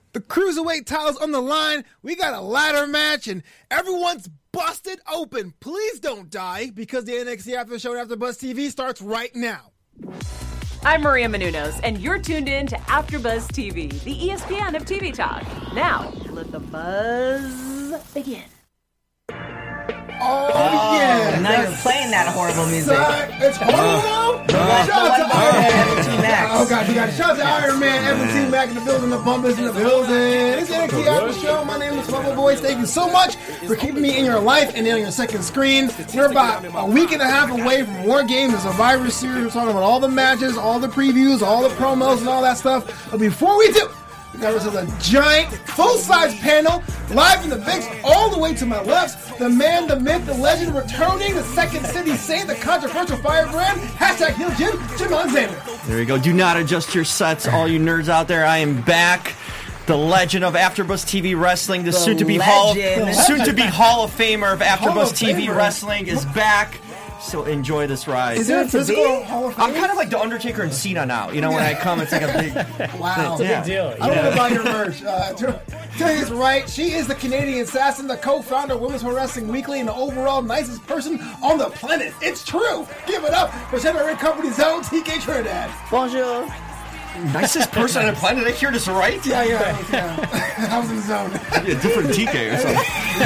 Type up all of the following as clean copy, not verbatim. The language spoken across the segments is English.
The Cruiserweight title's on the line. We got a ladder match, and everyone's busted open. Please don't die, because the NXT After Show and AfterBuzz TV starts right now. I'm Maria Menounos, and you're tuned in to AfterBuzz TV, the ESPN of TV talk. Now, let the buzz begin. Oh, yeah. Now you're playing that horrible music. It's horrible? Shout out to Iron Man. Oh, God, you got to shout out to Iron Man, Evan Mac in the building, the Bumpers in the building. It's the NXT After Show. My name is Bubble Boys. Thank you so much for keeping me in your life and on your second screen. We're about a week and a half away from War Games and Survivor Series. We're talking about all the matches, all the previews, all the promos, and all that stuff. But before we do, we got ourselves a giant, full-size panel, live from the Bigs, all the way to my left. The man, the myth, the legend, returning the Second City Saint, the controversial firebrand. Hashtag Heel Jim Alexander. There you go. Do not adjust your sets, all you nerds out there. I am back. The legend of AfterBuzz TV Wrestling, the soon-to-be Hall of Famer of AfterBuzz TV Wrestling is back. So enjoy this ride. Is there a physical Hall of Fame? I'm kind of like the Undertaker and Cena now. You know, when I come, it's like a big... Wow. It's a big deal. I don't know about your merch. Tony's right. She is the Canadian assassin, the co-founder of Women's Pro Wrestling Weekly, and the overall nicest person on the planet. It's true. Give it up for Red Company's own TK Trinidad. Bonjour. Nicest person on the planet. Did I hear this right? Yeah. I was in the zone. Yeah, different TK or something.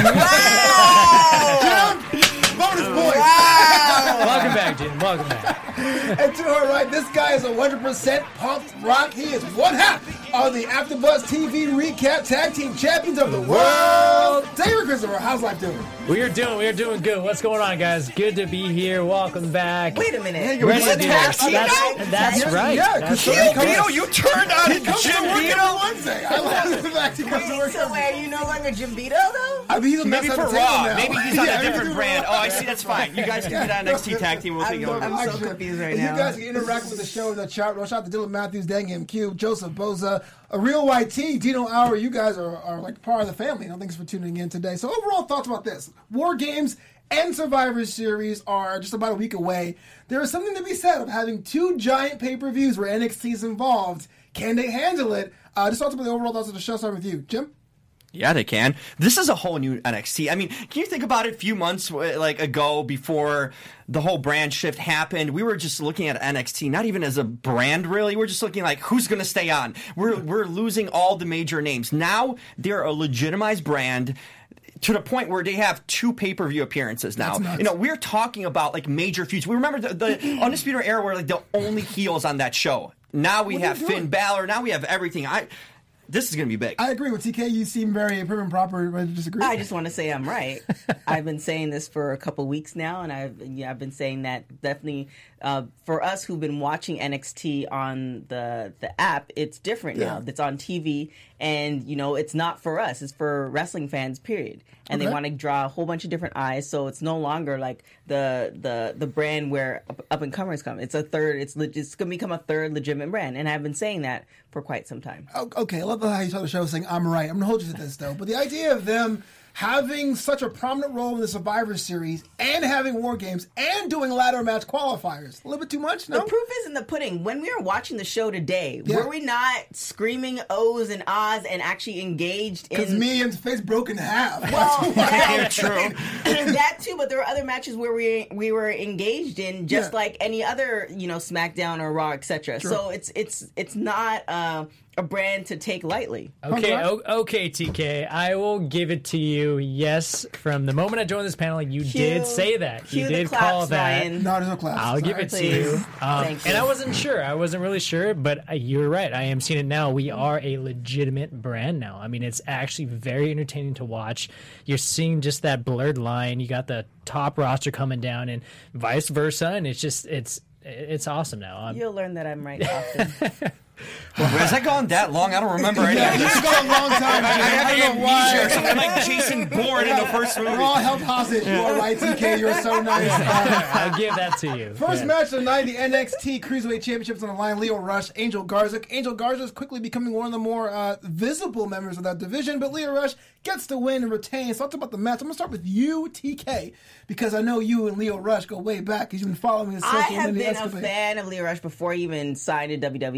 Wow! Bonus boys. Wow. Welcome back, Jim. Welcome back. And to her right, this guy is 100% pumped rock. He is one half of the AfterBuzz TV Recap Tag Team Champions of the World. David Christopher, how's life doing? We are doing good. What's going on, guys? Good to be here. Welcome back. Wait a minute. You're a tag team now? That's right. Yeah, That's because right. Vito, you turned on he comes Jim to work Vito? every Wednesday. I love the fact he comes to work So every wait, are you no longer Jim Vito, though? I mean, he's a Maybe mess for at the table Raw. now. Maybe he's on Yeah, a different maybe brand. for Oh, Raw. I see. That's fine. You guys can do that NXT tag team. We'll take over. I'm so confused right And now. you guys can interact with the show in the chat room. Shout out to Dylan Matthews, Dangam Cube, Joseph Boza, a real YT, Dino Hour. You guys are like part of the family. And thanks for tuning in today. So overall thoughts about this. War Games and Survivor Series are just about a week away. There is something to be said of having two giant pay-per-views where NXT is involved. Can they handle it? Just talk about the overall thoughts of the show. Start with you, Jim. Yeah, they can. This is a whole new NXT. I mean, can you think about it? A few months ago, before the whole brand shift happened, we were just looking at NXT, not even as a brand, really. We're just looking like, who's going to stay on? We're losing all the major names. Now, they're a legitimized brand to the point where they have 2 pay-per-view appearances now. You know, we're talking about like major feuds. We remember the Undisputed Era were like the only heels on that show. Now we have Finn Balor. Now we have everything. This is going to be big. I agree with TK. You seem very prim and proper. Ready to disagree? I just want to say I'm right. I've been saying this for a couple weeks now, and I've been saying that definitely for us who've been watching NXT on the app, it's different now. It's on TV, and you know it's not for us. It's for wrestling fans, period. And they want to draw a whole bunch of different eyes, so it's no longer like the brand where up and comers come. It's a third. It's going to become a third legitimate brand, and I've been saying that for quite some time. Okay, I love how you start the show saying I'm right. I'm going to hold you to this, though. But the idea of them having such a prominent role in the Survivor Series and having War Games and doing ladder match qualifiers, a little bit too much, no? The proof is in the pudding. When we were watching the show today, were we not screaming O's and ahs and actually engaged in... Because me and face broke in half. Well, True. That too, but there were other matches where we were engaged in just like any other, SmackDown or Raw, etc. Sure. So it's not a brand to take lightly. Okay, TK, I will give it to you. Yes, from the moment I joined this panel, you did say that. You did call that. Ryan. No, there's no claps. I'll give it to you. Thank you. And I wasn't sure. I wasn't really sure, but you're right. I am seeing it now. We are a legitimate brand now. I mean, it's actually very entertaining to watch. You're seeing just that blurred line. You got the top roster coming down and vice versa, and it's just it's awesome now. You'll learn that I'm right often. Has that gone that long? I don't remember any of It's this. gone a long time. I have I don't know amnesia or why. something like Jason Bourne in the first movie. We're all held hostage. You are right, TK. You're so nice. I'll give that to you. First Yeah. match of the night, the NXT Cruiserweight Championships on the line. Leo Rush, Angel Garza. Angel Garza is quickly becoming one of the more visible members of that division, but Leo Rush gets the win and retains. Talk about the match. I'm going to start with you, TK, because I know you and Leo Rush go way back because you've been following his social I have media been a fan of Leo Rush before he even signed to WWE. Like, I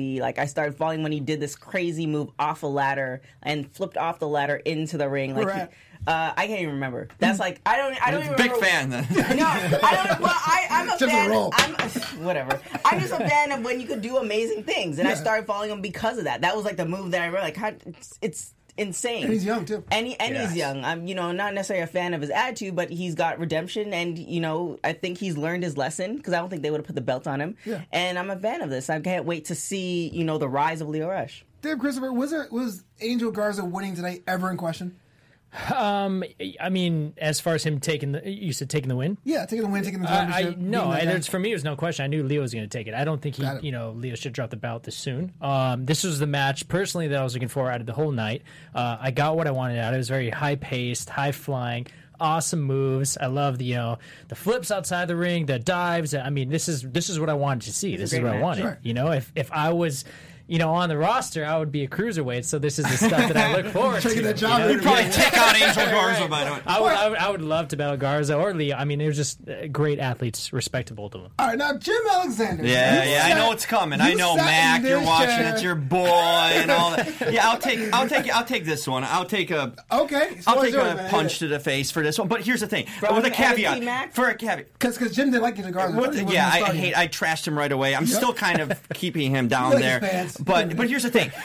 started falling when he did this crazy move off a ladder and flipped off the ladder into the ring. Like, I can't even remember. That's like I don't even big remember. fan then. No, I don't. Well, I'm a Just fan. a roll. Whatever. I'm just a fan of when you could do amazing things, and I started following him because of that. That was like the move that I really like. It's insane. And he's young too. And he's young. I'm not necessarily a fan of his attitude, but he's got redemption, and I think he's learned his lesson because I don't think they would have put the belt on him. Yeah. And I'm a fan of this. I can't wait to see the rise of Lio Rush. Dave Christopher, was Angel Garza winning tonight ever in question? I mean, as far as him taking the win? Yeah, taking the win, taking the championship. For me, it was no question. I knew Leo was going to take it. I don't think Leo should drop the belt this soon. This was the match, personally, that I was looking for out of the whole night. I got what I wanted out. It was very high-paced, high-flying, awesome moves. I love the flips outside the ring, the dives. I mean, this is what I wanted to see. This is what I wanted. Sure. If I was on the roster, I would be a cruiserweight. So this is the stuff that I look forward to. That job You'd probably take out Angel Garza by the way. I would love to battle Garza or Leo. I mean, they were just great athletes, respectable to them. All right, now Jim Alexander. Yeah, I know it's coming. I know, Mac, you're watching. It's your boy and all that. Yeah, I'll take this one. I'll take a punch to the face for this one. But here's the thing, with a caveat. For a caveat, because Jim didn't like Angel Garza. I trashed him right away. I'm still kind of keeping him down there. But here's the thing.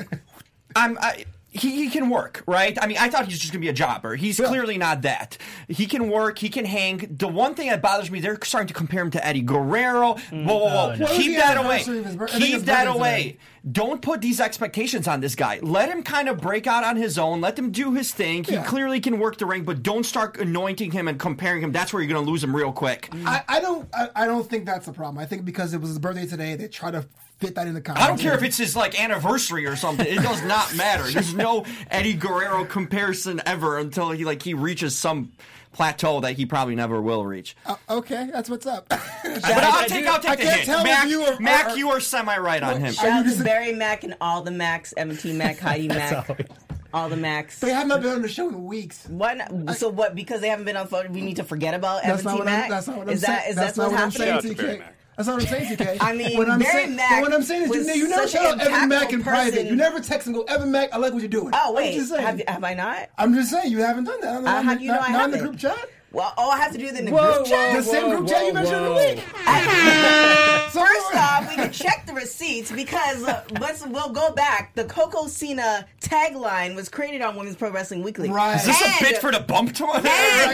He can work, right? I mean, I thought he was just going to be a jobber. He's clearly not that. He can work. He can hang. The one thing that bothers me, they're starting to compare him to Eddie Guerrero. Whoa. No. Keep that away. Keep that away. Don't put these expectations on this guy. Let him kind of break out on his own. Let him do his thing. He clearly can work the ring, but don't start anointing him and comparing him. That's where you're going to lose him real quick. I don't think that's the problem. I think because it was his birthday today, they try to fit that in the contract. I don't care if it's his anniversary or something. It does not matter. There's no Eddie Guerrero comparison ever until he reaches some plateau that he probably never will reach. Okay, that's what's up. But I'll take the hit. Mac, you are semi-right on him. Shout out to Barry Mac and all the Macs, MT Mac, Heidi Mac. All the Macs. They have not been on the show in weeks. Why not? So what? Because they haven't been on the phone, we need to forget about MT Mac? That's not what I'm saying. Is that what's happening? That's not what I'm saying, TK. I mean, what I'm saying is you never shout out Evan Mac in private. You never text and go, Evan Mac, I like what you're doing. Oh, wait. Have I not? I'm just saying, you haven't done that. How do you know I haven't? Not in the group chat? Well, I have to do it in the group chat? The same group chat you mentioned in the week. First off, we can check the receipts because we'll go back. The Coco Cena tagline was created on Women's Pro Wrestling Weekly. Right. Is this a bit for the bump to and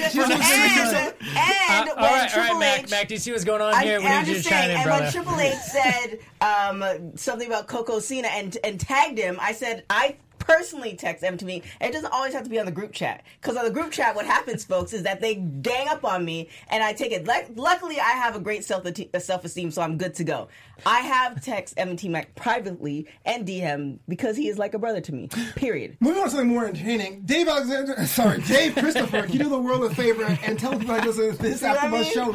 when Triple H... Mac, do you see what's going on here? I'm just saying, when Triple H said something about Coco Cena and tagged him, I said, I personally text them to me. It doesn't always have to be on the group chat. Because on the group chat, what happens, folks, is that they gang up on me and I take it. Luckily, I have a great self-esteem, so I'm good to go. I have text M&T Mac privately and DM because he is like a brother to me. Period. Moving on to something more entertaining. Dave Christopher, can you do the world a favor and tell people like this AfterBuzz show?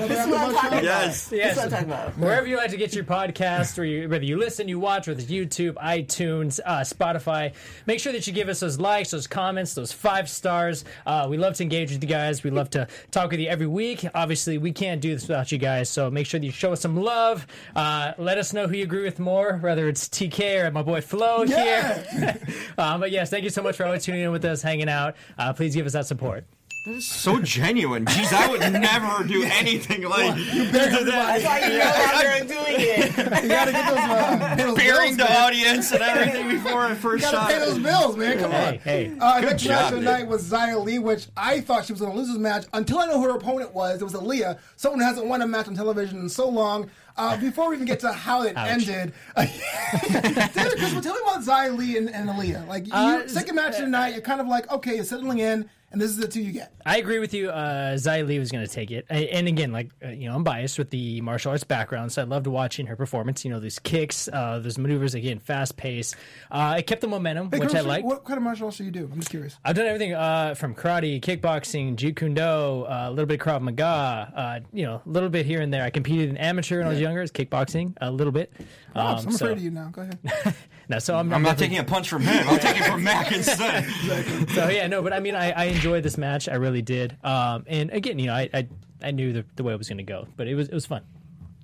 Yes. That's what I'm talking about. Wherever you like to get your podcast, whether you listen, you watch, whether it's YouTube, iTunes, Spotify, make sure that you give us those likes, those comments, those 5 stars. We love to engage with you guys. We love to talk with you every week. Obviously, we can't do this without you guys, so make sure that you show us some love. Let us know who you agree with more, whether it's TK or my boy Flo here. But yes, thank you so much for always tuning in with us, hanging out. Please give us that support. That is so genuine. Jeez, I would never do anything like that. That's why you're no longer doing it. You gotta get those bearing the audience and everything before I first shot. You gotta pay those bills, man. Come on. Hey. Next match tonight was Xia Li, which I thought she was going to lose this match until I know who her opponent was. It was Aaliyah, someone who hasn't won a match on television in so long. Before we even get to how it ended, David, Chris, tell me about Xia Li and Aaliyah. Second match tonight, you're kind of like, okay, you're settling in. And this is the 2 you get. I agree with you. Xia Li was going to take it. And again, I'm biased with the martial arts background, so I loved watching her performance. These kicks, those maneuvers, again, fast pace. It kept the momentum, which I like. What kind of martial arts do you do? I'm just curious. I've done everything from karate, kickboxing, Jeet Kune Do, a little bit of Krav Maga, a little bit here and there. I competed in amateur when I was younger, as kickboxing, a little bit. I'm afraid of you now. Go ahead. I'm not taking a punch from him. I'm taking it from Mac instead. So, but I mean, I enjoyed this match. I really did. And again, I knew the way it was going to go, but it was fun.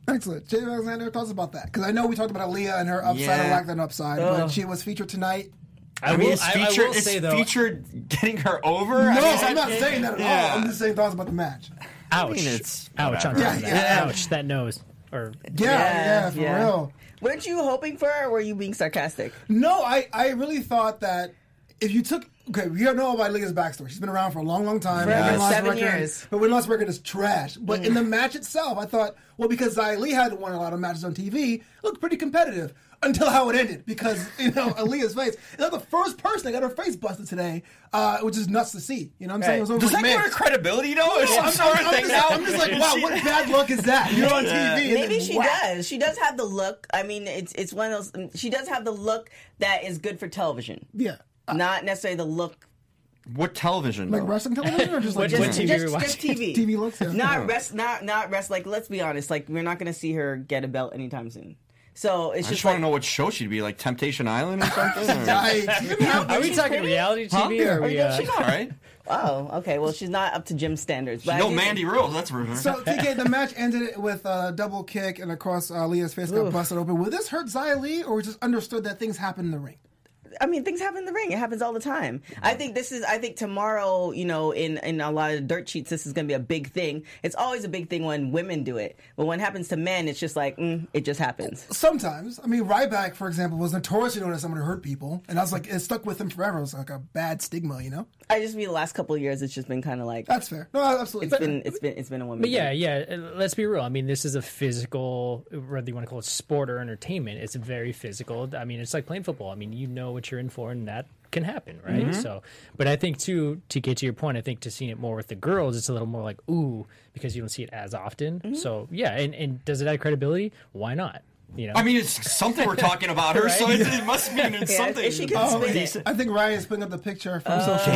Excellent. Jay Alexander, thoughts about that? Because I know we talked about Aaliyah and her upside and lack of an upside, but she was featured tonight. I will say, though, featured getting her over? No, I'm not saying that at all. I'm just saying thoughts about the match. Ouch. Ouch. On top of that. Ouch. That nose. Or Yeah, for real. Weren't you hoping for her, or were you being sarcastic? No, I really thought that if you took... Okay, we don't know about Aaliyah's backstory. She's been around for a long, long time. For 7 years. But Win Loss record is trash. But in the match itself, I thought, well, because Xia Li had won a lot of matches on TV, it looked pretty competitive. Until how it ended, because, Aaliyah's face. That's the first person that got her face busted today, which is nuts to see. You know what I'm saying? It was over Does that give her credibility, though? Or some sort of thing now? I'm just like, wow, what bad luck is that? You're on TV. Maybe she does. She does have the look. I mean, it's one of those. She does have the look that is good for television. Yeah. Not necessarily the look. What television? Like wrestling television, or just like what TV are we watching? Just TV. TV looks. Yeah. Not rest. Like, let's be honest. Like, we're not going to see her get a belt anytime soon. So it's I just want want to know what show she'd be, like Temptation Island or something? Or? Are we talking reality TV or are we? All right. Oh, okay. Well, she's not up to Jim standards. But No Mandy Rose, that's for sure. So, TK, the match ended with a double kick, and across Leah's face got busted open. Will this hurt Xia Li, or just understood that things happen in the ring? I mean, things happen in the ring. It happens all the time. I think tomorrow, in a lot of dirt sheets, this is going to be a big thing. It's always a big thing when women do it. But when it happens to men, it's just like, it just happens. Sometimes. I mean, Ryback, for example, was notoriously known as someone who hurt people. And I was like, it stuck with him forever. It was like a bad stigma, I just mean the last couple of years, it's just been kind of like... That's fair. No, absolutely. It's been a woman. But yeah. Let's be real. I mean, this is a physical, whether you want to call it sport or entertainment, it's very physical. I mean, it's like playing football. I mean, you know what you're in for, and that can happen, right? Mm-hmm. So, but I think to get to your point, I think to see it more with the girls, it's a little more like, ooh, because you don't see it as often. Mm-hmm. So yeah, and does it add credibility? Why not? I mean, it's something we're talking about her, right? So it must mean it's something. She can spin it. I think Ryan's putting up the picture from social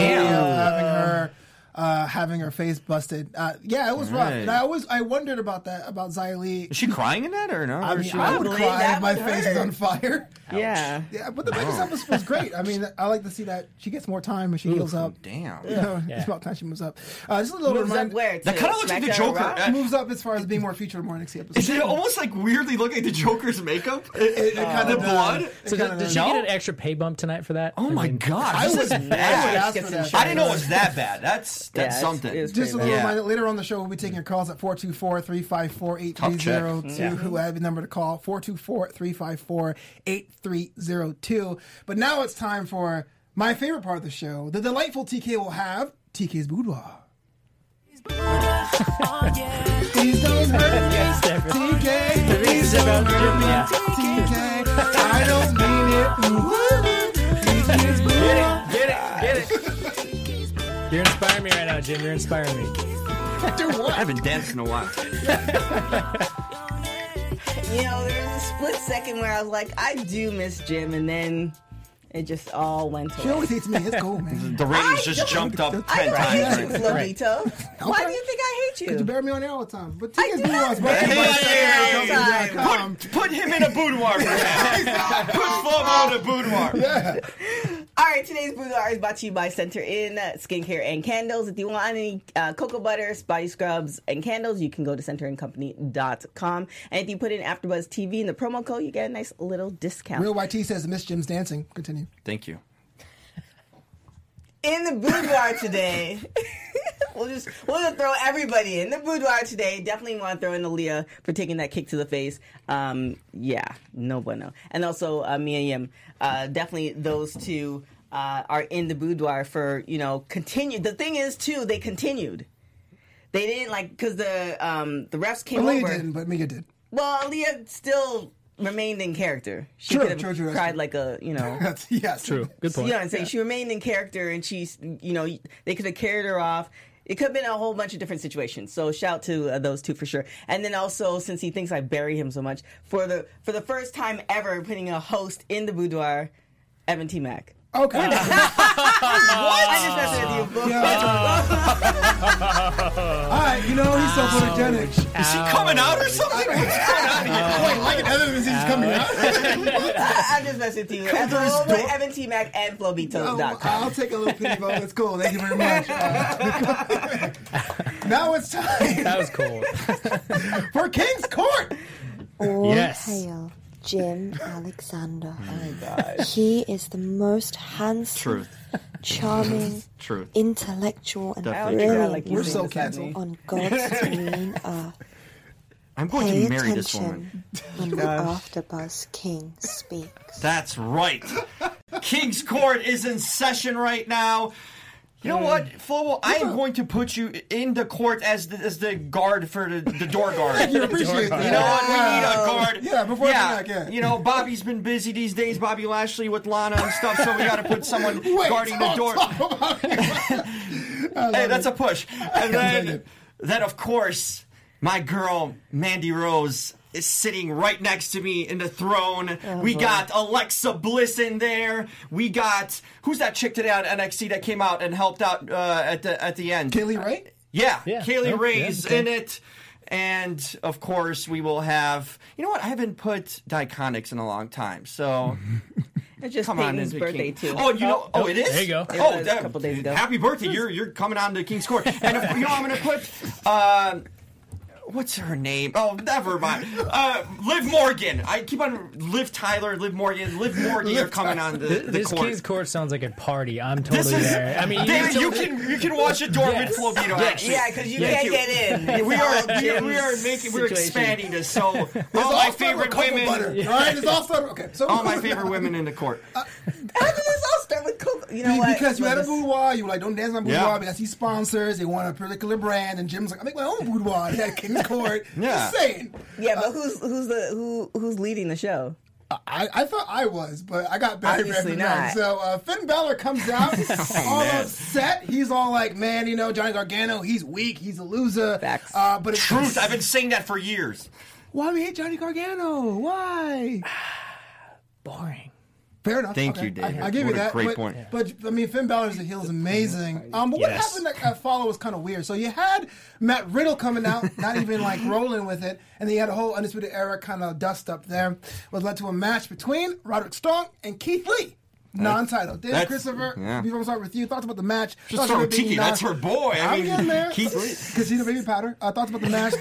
media having her face busted. It was rough. And I wondered about that, about Xia Li. Is she crying in that or no? I would cry if my face is on fire. Yeah. Yeah, but the biggest stuff was great. I mean, I like to see that she gets more time and she heals up. Damn. It's about time she moves up. Just a little reminder. That kind of looks like the Joker. She moves up as far as being more featured in more NXT episodes. Is it almost like weirdly looking like the Joker's makeup? It kind of blood? So did she get an extra pay bump tonight for that? Oh my God. I was mad. I didn't know it was that bad. That's something. Just a little reminder, later on the show, we'll be taking your calls at 424-354-8302, who have the number to call, 424-354-8302. But now it's time for my favorite part of the show. The delightful TK will have TK's Boudoir. Please don't hurt me, TK. Please don't hurt me, TK. I don't mean it. Get it. You're inspiring me right now, Jim. You're inspiring me. Do what? I haven't danced in a while. There was a split second where I was like, I do miss Jim, and then it just all went away. She always hates me. It's cool, man. The ratings just jumped up 10 I don't times. hate you, Flobito. Why do you think I hate you? You bear me on air all the time. But I TK's do not Boudoir is bear you on Put him in a boudoir for that. Put Flobo in a boudoir. Yeah. All right, today's Boudoir is brought to you by Center In Skincare and Candles. If you want any cocoa butters, body scrubs, and candles, you can go to centerincompany.com. And if you put in AfterBuzz TV in the promo code, you get a nice little discount. Real YT says Miss Jim's dancing. Continue. Thank you. In the boudoir today, we'll just throw everybody in the boudoir today. Definitely want to throw in Aaliyah for taking that kick to the face. No bueno. And also Mia Yim. Definitely those two are in the boudoir for continued. The thing is too, they continued. They didn't because the refs came over. Aaliyah didn't, but Mia did. Well, Aaliyah still remained in character. She could have cried like a, yes. True. Good point. You know what I'm saying? She remained in character, and she's, they could have carried her off. It could have been a whole bunch of different situations. So shout to those two for sure. And then also, since he thinks I bury him so much, for the first time ever, putting a host in the boudoir, Evan T. Mac. Okay. What? I just messed with you. All right, he's so photogenic. Is he coming out or something? What's going on here? Wait, like evidence he's coming out? I'm just messing with you. Evan T. Mac and Flobito.com. I'll take a little pity vote. It's cool. Thank you very much. Now it's time That was cool. for King's Court. All Yes. hail Jim Alexander. Oh my God. He is the most handsome, Truth. charming, Truth. intellectual, and Definitely. brilliant We're man so canceled. on God's green earth. I'm going Pay to marry this woman. attention when the AfterBuzz King speaks. That's right. King's Court is in session right now. You know what, Flo? I am going to put you in the court as the guard for the door guard. You appreciate that. You know what? We need a guard. Yeah, before the back, yeah. You know, Bobby's been busy these days, Bobby Lashley with Lana and stuff, so we got to put someone guarding the door. Hey, that's a push. And then, of course, my girl, Mandy Rose, is sitting right next to me in the throne. We got Alexa Bliss in there. We got, who's that chick today on NXT that came out and helped out at the end? Kaylee Ray? Yeah, Yeah. Kaylee Oh, Ray's yeah, okay. in it. And, of course, we will have, you know what, I haven't put Diconics in a long time, so... It's just Come on, Peyton's into birthday, King. too. Oh, you know, it is. There you go. It Oh, was a couple days ago. Happy birthday! You're coming on to King's Court, and you know I'm going to put what's her name? Oh, never mind. Liv Morgan. I keep on Liv Tyler, Liv Morgan. Liv Morgan are coming on the This court. King's Court sounds like a party. I'm This totally is, there. I mean, David, you you can watch it door with Yes. Flobito. Actually, Yeah, because you Thank can't get in. We It's all are Jim's we're situation. expanding this. So all It's my all started favorite with cocoa women, butter, all right? It's all started. Okay, so all my favorite women in the court. How did this all start with Coco? You know what? Because you had a Let's- boudoir, you were like, don't dance on boudoir Yeah. because he's sponsors. They want a particular brand, and Jim's like, I make my own boudoir. He had King's Court. Yeah. Just saying. Yeah, but who's leading the show? I thought I was, but I got Barry Obviously Bradford wrong. not. So Finn Balor comes out, all man. upset. He's all like, man, you know, Johnny Gargano, he's weak, he's a loser. Facts. But it's Truth. I've been saying that for years. Why we hate Johnny Gargano? Why? boring. Fair enough. Thank okay. you, David. I give you What a that. great but, point. But I mean, Finn Balor's the heel is amazing. But what Yes. happened at Follow was kind of weird. So you had Matt Riddle coming out, not even like rolling with it, and then you had a whole Undisputed Era kind of dust up there, which led to a match between Roderick Strong and Keith Lee. Non-title. David that's- Christopher, yeah. before we start with you, thoughts about the match. Just Thoughts throw about it being Tiki. That's her boy. I I'm mean, getting there. Keith Lee. Casino Baby Powder. Thoughts about the match.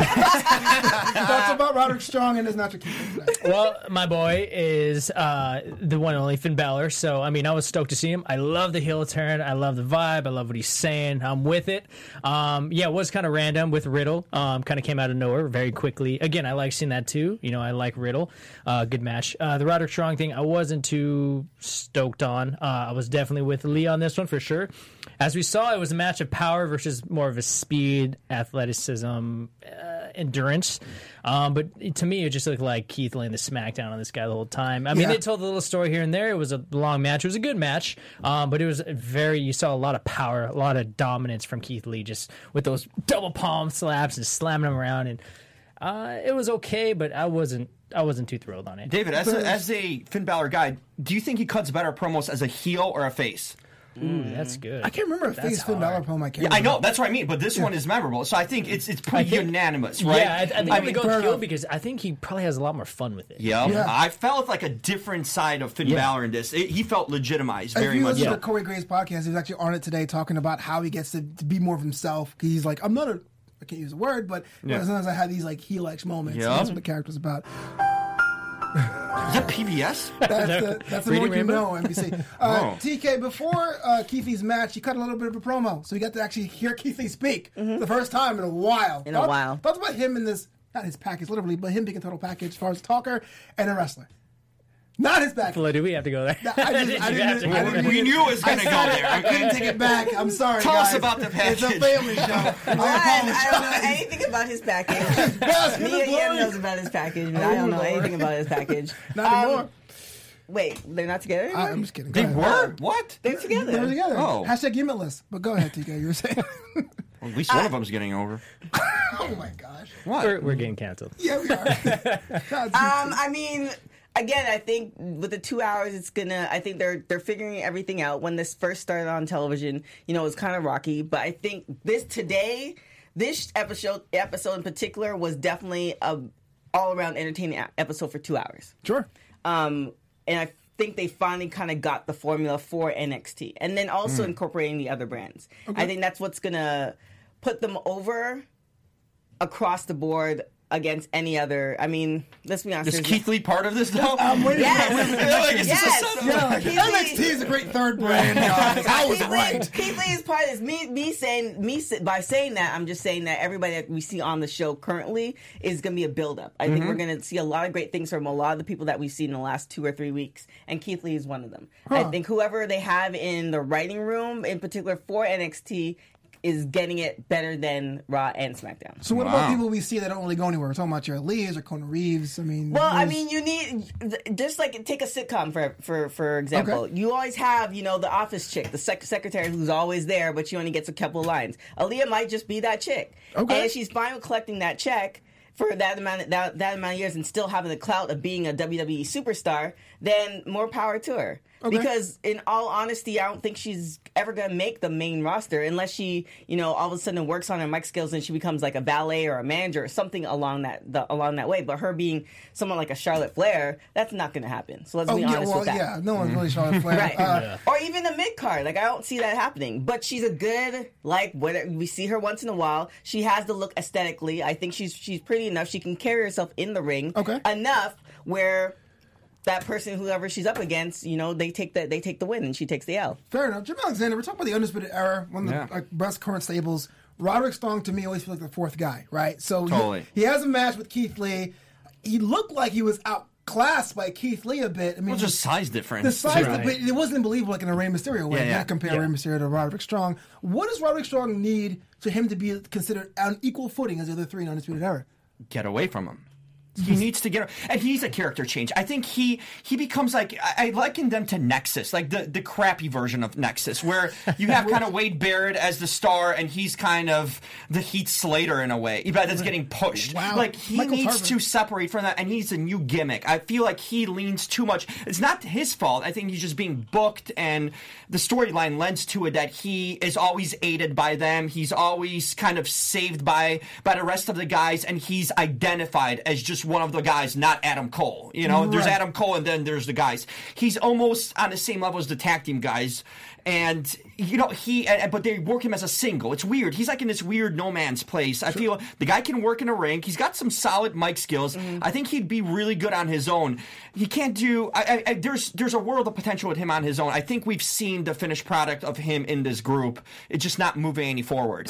Thoughts about Roderick Strong and his match with Keith Lee. Well, my boy is the one and only Finn Balor. So, I mean, I was stoked to see him. I love the heel turn. I love the vibe. I love what he's saying. I'm with it. Yeah, it was kind of random with Riddle. Kind of came out of nowhere very quickly. Again, I like seeing that too. You know, I like Riddle. Good match. The Roderick Strong thing, I wasn't too stoked on. I was definitely with Lee on this one for sure. As we saw, it was a match of power versus more of a speed, athleticism, endurance. But to me, it just looked like Keith laying the smackdown on this guy the whole time. I mean, they told a little story here and there. It was a long match. It was a good match, but it was you saw a lot of power, a lot of dominance from Keith Lee, just with those double palm slaps and slamming him around. And it was okay, but I wasn't too thrilled on it. David, as a Finn Balor guy, do you think he cuts better promos as a heel or a face? Ooh, that's good. I can't remember a face Finn Balor promo. I can't Yeah, I know. remember. That's what I mean. But this one is memorable. So I think it's pretty unanimous, right? Yeah, I think I'm going to fair go heel enough. because I think he probably has a lot more fun with it. Yeah. I felt like a different side of Finn Balor in this. He felt legitimized very If you much listen so. to Corey Gray's podcast, he was actually on it today talking about how he gets to be more of himself. He's like, I'm not a, I can't use the word, but sometimes I have these like heel-ex moments. Yeah. And that's what the character's about. Is that PBS? That's the Reading more you Rainbow? know, NBC. Oh. TK, before Keith Lee's match, he cut a little bit of a promo, so you got to actually hear Keith Lee speak the first time in a while. In a while. Thoughts about him in this, not his package literally, but him being a total package as far as talker and a wrestler. Not his package. Flo, do we have to go there? I Did you didn't- have to go I there? didn't- We knew it was going to go there. I couldn't take it back. I'm sorry, Tell us guys. about the It's a package. family show. I don't know anything about his package. Guys, give Mia the Yim glory. knows about his package, but I don't know anything about his package. Not anymore. Wait, they're not together anymore? I'm just kidding. They Go ahead. were? What? They're together. They were together. Oh. Hashtag Gimmitless. But go ahead, TK. You were saying. Well, at least one of them's getting over. Oh my gosh. What? We're getting canceled. Yeah, we are. God, I mean, again, I think with the 2 hours, it's gonna. I think they're figuring everything out. When this first started on television, you know, it was kind of rocky. But I think this episode in particular was definitely a all around entertaining episode for 2 hours. Sure. And I think they finally kind of got the formula for NXT, and then also incorporating the other brands. I think that's what's gonna put them over across the board against any other. I mean, let's be honest. Is Keith Lee part of this, though? I'm waiting Yes. NXT is a great third brand. I was right. Keith Lee is part of this. By saying that, I'm just saying that everybody that we see on the show currently is going to be a build-up. I think we're going to see a lot of great things from a lot of the people that we've seen in the last 2 or 3 weeks, and Keith Lee is one of them. I think whoever they have in the writing room, in particular for NXT, is getting it better than Raw and SmackDown. So what about people we see that don't really go anywhere? We're talking about Jerry Lees or Conan Reeves. I mean, you need just like take a sitcom for example. Okay. You always have the office chick, the secretary who's always there, but she only gets a couple of lines. Aaliyah might just be that chick, and she's fine with collecting that check for that amount of years and still having the clout of being a WWE superstar. Then more power to her. Okay. Because in all honesty, I don't think she's ever going to make the main roster unless she, all of a sudden works on her mic skills and she becomes like a valet or a manager or something along that way. But her being someone like a Charlotte Flair, that's not going to happen. So let's be honest with that. Yeah, no one's really Charlotte Flair. Right. Or even the mid card. Like, I don't see that happening. But she's a good, we see her once in a while. She has the look aesthetically. I think she's pretty enough. She can carry herself in the ring enough where that person, whoever she's up against, they take the win and she takes the L. Fair enough. Jim Alexander, we're talking about the Undisputed Era, one of the best current stables. Roderick Strong, to me, always feels like the fourth guy, right? So he has a match with Keith Lee. He looked like he was outclassed by Keith Lee a bit. I mean, just size difference. The size, but it wasn't unbelievable like in a Rey Mysterio way. You can't compare Rey Mysterio to Roderick Strong. What does Roderick Strong need for him to be considered on equal footing as the other three in Undisputed Era? Get away from him. He needs to get, and he's a character change. I think he becomes like, I liken them to Nexus, like the crappy version of Nexus, where you have kind of Wade Barrett as the star, and he's kind of the Heath Slater in a way, but that's getting pushed. Wow. Like he needs to separate from that, and he's a new gimmick. I feel like he leans too much. It's not his fault. I think he's just being booked, and the storyline lends to it that he is always aided by them. He's always kind of saved by the rest of the guys, and he's identified as just one of the guys, not Adam Cole. There's Adam Cole and then there's the guys. He's almost on the same level as the tag team guys. And, but they work him as a single. It's weird. He's like in this weird no man's place. I feel the guy can work in a ring. He's got some solid mic skills. I think he'd be really good on his own. He can't do, there's a world of potential with him on his own. I think we've seen the finished product of him in this group. It's just not moving any forward.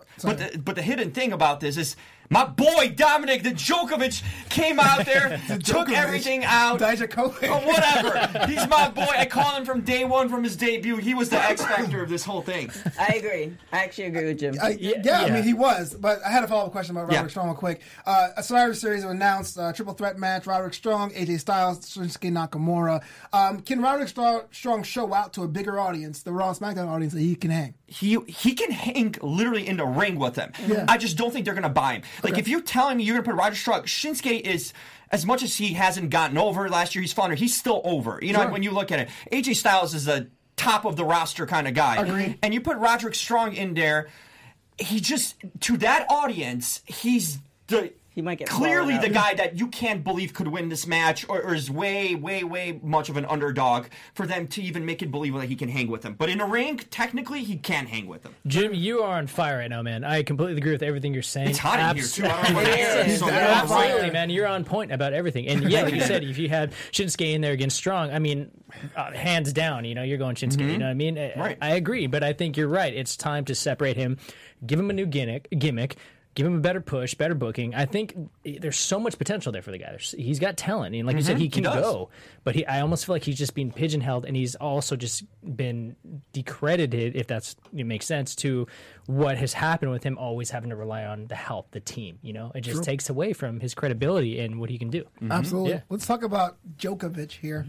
But the hidden thing about this is, my boy Dominic Djokovic came out there, took everything out. Dijakovic. Oh, whatever. He's my boy. I call him from day one, from his debut. He was the X factor of this whole thing. I agree. I actually agree with Jim. I mean, he was. But I had a follow-up question about Roderick Strong real quick. A Survivor Series announced triple threat match: Roderick Strong, AJ Styles, Shinsuke Nakamura. Can Roderick Strong show out to a bigger audience, the Raw SmackDown audience, that he can hang? He can hang literally in the ring with them. Yeah. I just don't think they're going to buy him. Like, if you're telling me you're going to put Roderick Strong, Shinsuke is, as much as he hasn't gotten over last year, he's fun, he's still over. When you look at it, AJ Styles is a top of the roster kind of guy. Agreed. And you put Roderick Strong in there, he just, to that audience, he's he might get clearly the guy that you can't believe could win this match, or is way, way, way much of an underdog for them to even make it believable that he can hang with them. But in a ring, technically, he can hang with them. Jim, you are on fire right now, man. I completely agree with everything you're saying. It's hot in here, too. I don't know what it is. Absolutely, man. You're on point about everything. And like you said, if you had Shinsuke in there against Strong, I mean, hands down, you're going Shinsuke. You know what I mean? Right. I agree, but I think you're right. It's time to separate him, give him a new gimmick. Give him a better push, better booking. I think there's so much potential there for the guy. He's got talent. And like you said, he can go. But I almost feel like he's just being pigeonholed, and he's also just been decredited, if it makes sense, to what has happened with him always having to rely on the help, the team. It just takes away from his credibility and what he can do. Absolutely. Yeah. Let's talk about Djokovic here.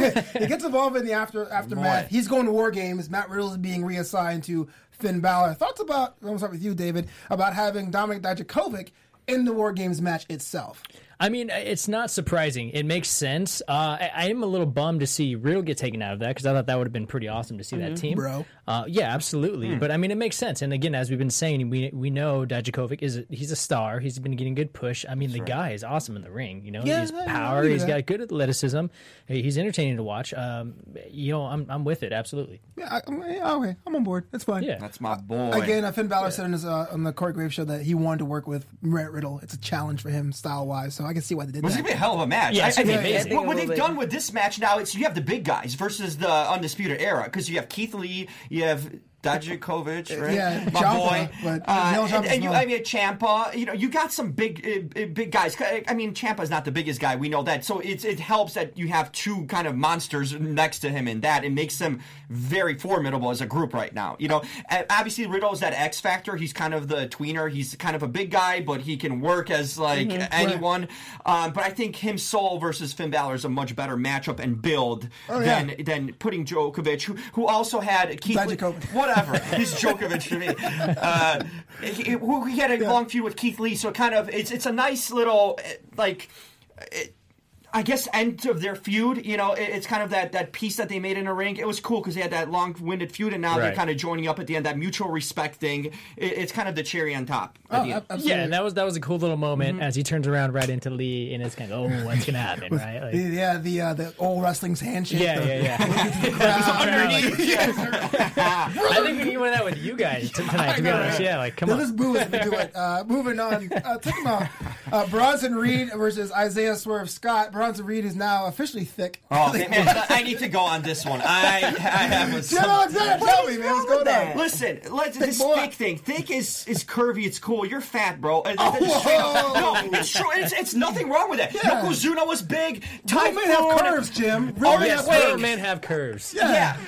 He gets involved in the aftermath. He's going to War Games. Matt Riddle is being reassigned to Finn Balor. Thoughts about, I'm going to start with you, David, about having Dominic Dijakovic in the War Games match itself? I mean, it's not surprising. It makes sense. I am a little bummed to see Riddle get taken out of that because I thought that would have been pretty awesome to see that team. Bro. Yeah, absolutely. But I mean, it makes sense. And again, as we've been saying, we know Dijakovic he's a star. He's been getting good push. I mean, the guy is awesome in the ring. You know, he has power. He's got good athleticism. He's entertaining to watch. You know, I'm with it. Absolutely. Yeah, okay. I'm on board. That's fine. Yeah. That's my boy. Again, Finn Balor said on the Corey Graves show that he wanted to work with Riddle. It's a challenge for him style-wise, so I can see why they did It was that. going to be a hell of a match. Yeah, it's gonna be I think amazing. what they've done with this match now, you have the big guys versus the Undisputed Era, because you have Keith Lee, you have Dijakovic, right? Yeah, my Ciampa, boy. but Ciampa's and you, well. I mean, Ciampa. You know, you got some big guys. I mean, Ciampa's not the biggest guy. We know that. So it helps that you have two kind of monsters next to him in that. It makes them very formidable as a group right now. You know, obviously Riddle's that X factor. He's kind of the tweener. He's kind of a big guy, but he can work as like anyone. But I think him solo versus Finn Balor is a much better matchup and build than putting Djokovic, who also had Keith Lee, whatever. He's Djokovic to me. He had a long feud with Keith Lee, so kind of it's a nice little I guess end of their feud. You know, it's kind of that piece that they made in a ring. It was cool because they had that long-winded feud, and now they're kind of joining up at the end. That mutual respect thing. It's kind of the cherry on top. At the end. Absolutely. Yeah, and that was a cool little moment as he turns around right into Lee, and it's kind of what's gonna happen, right? Like, the old wrestling's handshake. Yeah. Underneath. I think we need one of that with you guys tonight. To be honest, yeah, like come on. Let's move it. Do it. Moving on. Talking about Bronson Reed versus Isaiah Swerve Scott. Bronson Reed is now officially thick. Oh man, I need to go on this one. I have a. Tell me, man, what's going on? Listen, this thick thing. Thick is curvy. It's cool. You're fat, bro. No, it's true. It's nothing wrong with that. Yeah. Yokozuna was big. Real men have curves, Jim. Real men have Real curves. men have curves. Yeah.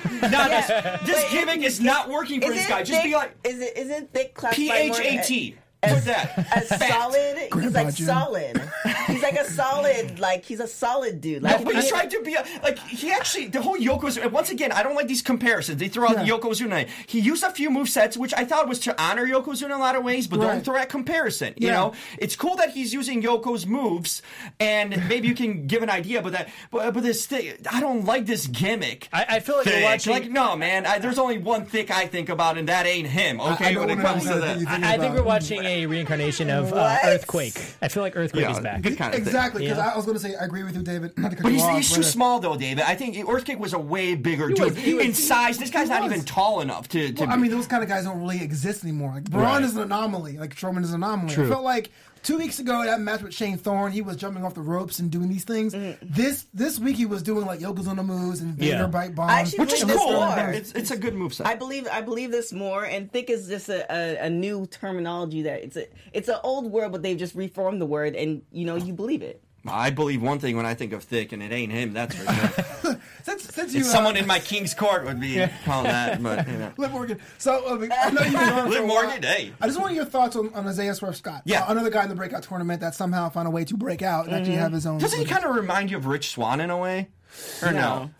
This gimmick is not working for this guy. Just be like Isn't thick classified more PHAT. What's that? as solid? He's Grandpa like Jim. solid. He's like a solid, like he's a solid dude. Like But he's trying to be he actually, the whole Yokozuna, once again, I don't like these comparisons. They throw out the Yokozuna. He used a few movesets, which I thought was to honor Yokozuna in a lot of ways, but don't throw that comparison. You know, it's cool that he's using Yoko's moves, and maybe you can give an idea, but this thing, I don't like this gimmick. I feel like Thick. we're watching. Like, no, man, there's only one thick I think about, and that ain't him. Okay, when it comes to that. I think we're watching a reincarnation of Earthquake. I feel like Earthquake is back. Good kind of thing. Exactly, because I was going to say, I agree with you, David. Not to cut But you off, he's too small, though, David. I think Earthquake was a way bigger dude. In size, this guy's not even tall enough to I mean, those kind of guys don't really exist anymore. Like, Braun is an anomaly. Like, Strowman is an anomaly. I felt like 2 weeks ago, that match with Shane Thorne, he was jumping off the ropes and doing these things. This week, he was doing, like, Yokozuna moves and Vader bite bombs. which is believe this cool. more. It's a good moveset. I believe this more, and thick is just a new terminology that it's an old word, but they've just reformed the word, and you believe it. I believe one thing when I think of thick, and it ain't him. That's for sure. Since you, Someone in my King's Court would be calling that, but Liv Morgan. So I know you've been on for Liv a Morgan, while. hey. I just want your thoughts on Isaiah Swerve Scott. Yeah. Another guy in the breakout tournament that somehow found a way to break out and actually have his own. Doesn't he kind of remind you of Rich Swann in a way? Or no?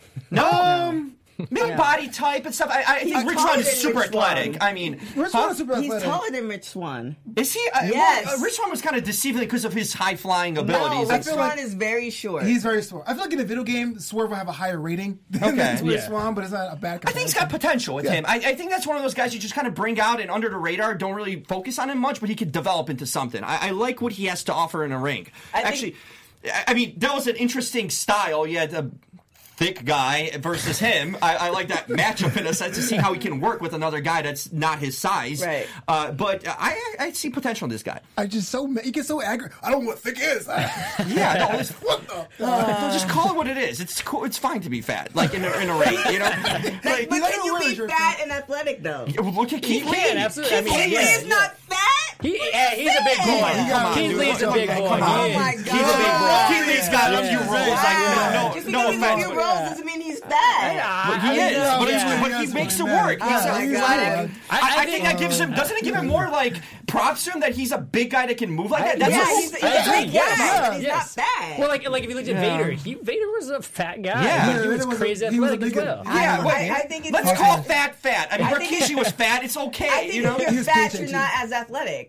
No. Maybe body type and stuff. I think He's Rich taller Swann is than super Rich athletic. Swann. I mean, Rich Swann is super He's athletic. taller than Rich Swann. is he? Yes. Well, Rich Swann was kind of deceiving because of his high flying abilities. No, Rich feel Swann like is very short. He's very short. I feel like in a video game, Swerve will have a higher rating than Rich Swann, but it's not a bad comparison. I think he's got potential with him. I think that's one of those guys you just kind of bring out and under the radar, don't really focus on him much, but he could develop into something. I like what he has to offer in a ring. I mean, that was an interesting style. You had a thick guy versus him. I like that matchup in a sense to see how he can work with another guy that's not his size. Right. But I see potential in this guy. I just he gets so angry. I don't know what thick is. Yeah, no, What the? no, just call it what it is. It's cool. It's fine to be fat, like in a ring, you know. Like, But He's can you really be short, fat and athletic though? look at Keith Lee. can, absolutely. I mean, Keith Lee yeah. is not fat. He's a big boy. Come on, Keith dude. Lee's a big boy. Come on. He Oh my is. God. He's a big boy. Keith Lee's got a few Yeah. rolls. Just Like, no because he's a offense. few rolls doesn't mean he's fat. But he is. know, But, yeah. but he makes it work. He's my God. athletic. I think that gives him. Doesn't it give him more like props to him that he's a big guy that can move like that? That's Yeah, what he's I a agree. big Yes. guy, but he's Yes. not fat. Well, like if you looked at Vader, Vader was a fat guy. Yeah. He was crazy he was a athletic as big- well. Yeah, I think it's let's call fat. I mean, I think Rikishi was fat. It's okay, I think you know. if He you're was fat, PHAT. you're not as athletic.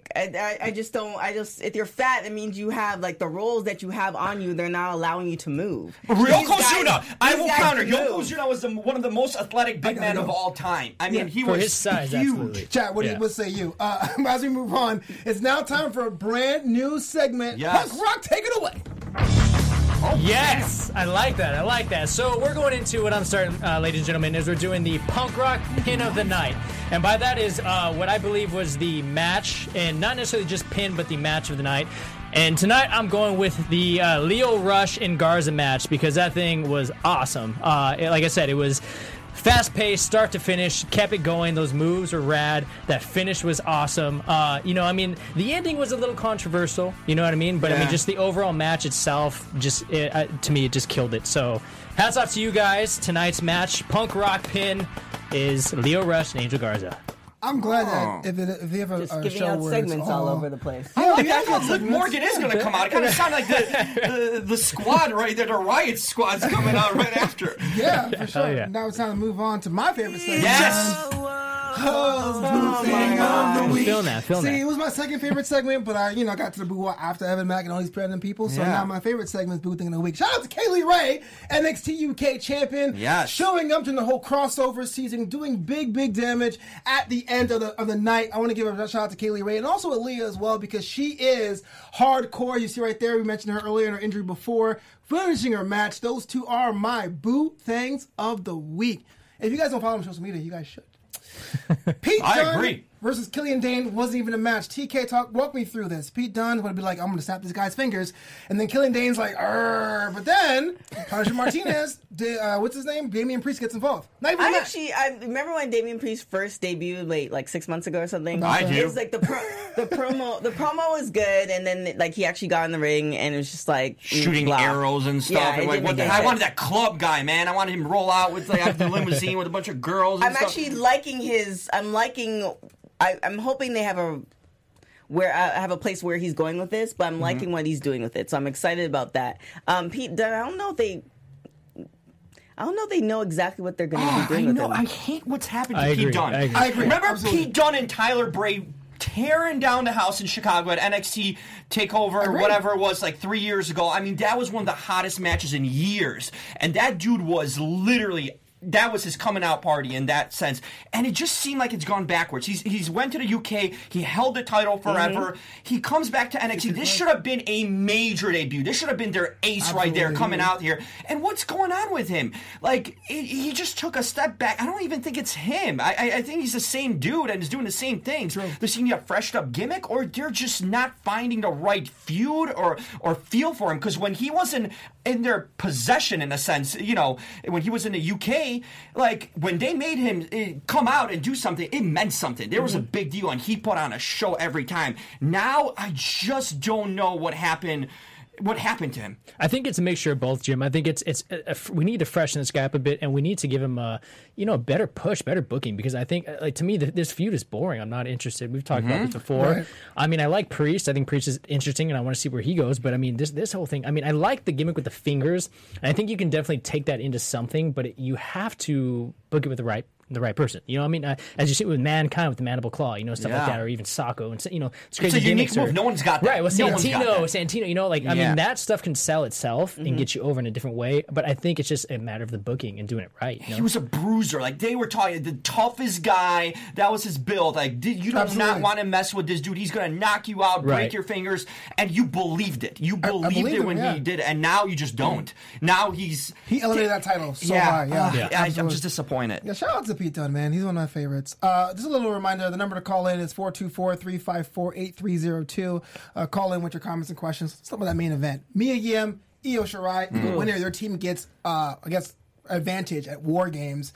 thick. I just don't. If you're fat, it means you have like the rolls that you have on you. They're not allowing you to move. Yokozuna, I will counter. Yokozuna was one of the most athletic big men of all time. I mean, he For was his size, huge. absolutely. Chat, what say you? As we move on, it's now time for a brand new segment. Yes. Punk Rock, take it away. Yes, I like that. So we're going into what I'm starting, ladies and gentlemen, is we're doing the Punk Rock Pin of the Night. And by that is what I believe was the match, and not necessarily just pin, but the match of the night. And tonight I'm going with the Lio Rush and Garza match because that thing was awesome. Like I said, it was fast-paced, start to finish, kept it going. Those moves were rad. That finish was awesome. The ending was a little controversial, you know what I mean? But, just the overall match itself, to me, it just killed it. So, hats off to you guys. Tonight's match, Punk Rock Pin, is Lio Rush and Angel Garza. I'm glad that if they have Just a giving show out where segments it's all over the place. I thought Liv Morgan is going to come out. It kind of sounded like the squad right there, the Riot Squad's coming out right after. Yeah, for sure. yeah. Now it's time to move on to my favorite segment. Yes! I'm feeling that. See, it was my second favorite segment, but I got to the boo after Evan Mack and all these pregnant people. So now my favorite segment is Boo Thing of the Week. Shout out to Kaylee Ray, NXT UK champion. Yes. Showing up during the whole crossover season, doing big damage at the end of the night. I want to give a shout out to Kaylee Ray and also Aaliyah as well because she is hardcore. You see right there, we mentioned her earlier in her injury before. Finishing her match. Those two are my Boo Things of the Week. If you guys don't follow them on social media, you guys should. Pete Dunne agree. versus Killian Dane wasn't even a match. TK walk me through this. Pete Dunne would be like, I'm going to snap this guy's fingers. And then Killian Dane's like, Arr. But then Punisher Martinez, what's his name? Damian Priest gets involved. Not even a match. I remember when Damian Priest first debuted, like 6 months ago or something. I do. It was like the promo. The promo was good, and then like he actually got in the ring, and it was just like shooting blah. arrows and stuff. Yeah, and like, I wanted that club guy, man. I wanted him to roll out with like the limousine with a bunch of girls. And I'm stuff. actually liking his. I'm hoping they have a place where he's going with this, but I'm liking what he's doing with it. So I'm excited about that. Pete Dunne, I don't know if they know exactly what they're going to be doing with him. I hate what's happened to I Pete agree. Dunne. I agree. Remember Absolutely. Pete Dunne and Tyler Bray tearing down the house in Chicago at NXT TakeOver or whatever it was like 3 years ago. I mean, that was one of the hottest matches in years. And that dude was literally... That was his coming out party in that sense. And it just seemed like it's gone backwards. He's went to the UK. He held the title forever. He comes back to NXT. This should have been a major debut. This should have been their ace right there coming out here. And what's going on with him? Like, he just took a step back. I don't even think it's him. I think he's the same dude and is doing the same things. They're seeing a freshed up gimmick, or they're just not finding the right feud or feel for him. Because when he wasn't in their possession, in a sense, when he was in the UK, like when they made him come out and do something, it meant something. There was a big deal, and he put on a show every time. Now I just don't know what happened. What happened to him? I think it's a mixture of both, Jim. I think we need to freshen this guy up a bit, and we need to give him a better push, better booking, because I think to me this feud is boring. I'm not interested. We've talked about this before. Right. I mean, I like Priest. I think Priest is interesting, and I want to see where he goes. But I mean, this whole thing. I mean, I like the gimmick with the fingers, and I think you can definitely take that into something, but you have to book it with the right person. You know what I mean? As you see with Mankind with the Mandible Claw, stuff like that, or even Socko, and it's crazy. It's a unique move. No one's got that. Right. Well, Santino, I mean, that stuff can sell itself and get you over in a different way, but I think it's just a matter of the booking and doing it right. He was a bruiser. Like, they were talking, the toughest guy. That was his build. Like, you do not want to mess with this dude. He's going to knock you out, break your fingers, and you believed it. You believed it when he did it, and now you just don't. Now he elevated that title so high. I'm just disappointed. Yeah, shout out to Pete Dunne, man. He's one of my favorites. Just a little reminder, the number to call in is 424-354-8302. Call in with your comments and questions. Let's talk about that main event. Mia Yim, Io Shirai, the winner. Their team gets, advantage at War Games.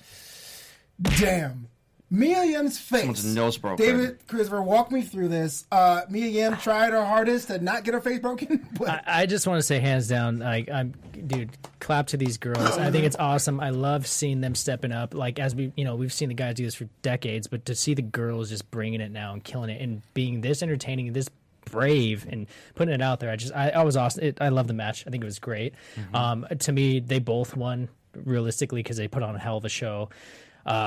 Damn. Mia Yim's face. Someone's nose broken. David Christopher, walk me through this. Mia Yim tried her hardest to not get her face broken. I just want to say, hands down, dude, clap to these girls. I think it's awesome. I love seeing them stepping up. Like, as we've seen the guys do this for decades, but to see the girls just bringing it now and killing it and being this entertaining, this brave and putting it out there. I was awesome. I love the match. I think it was great. To me, they both won realistically because they put on a hell of a show.